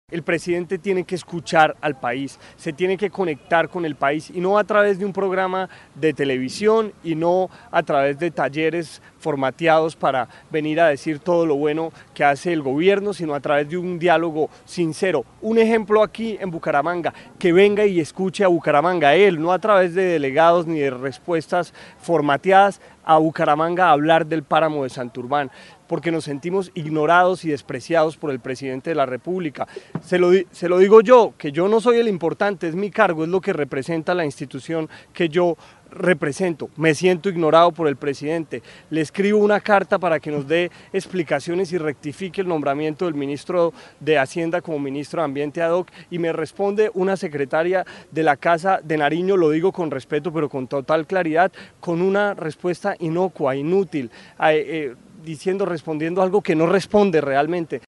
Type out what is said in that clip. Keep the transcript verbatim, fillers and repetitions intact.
El presidente tiene que escuchar al país, se tiene que conectar con el país y no a través de un programa de televisión y no a través de talleres formateados para venir a decir todo lo bueno que hace el gobierno, sino a través de un diálogo sincero. Un ejemplo aquí en Bucaramanga, que venga y escuche a Bucaramanga, él, no a través de delegados ni de respuestas formateadas, a Bucaramanga a hablar del páramo de Santurbán, porque nos sentimos ignorados y despreciados por el presidente de la República. Se lo, se lo digo yo, que yo no soy el importante, es mi cargo, es lo que representa la institución que yo represento. Me siento ignorado por el presidente. Le escribo una carta para que nos dé explicaciones y rectifique el nombramiento del ministro de Hacienda como ministro de Ambiente ad hoc y me responde una secretaria de la Casa de Nariño, lo digo con respeto pero con total claridad, con una respuesta inocua, inútil, eh, eh, diciendo, respondiendo algo que no responde realmente.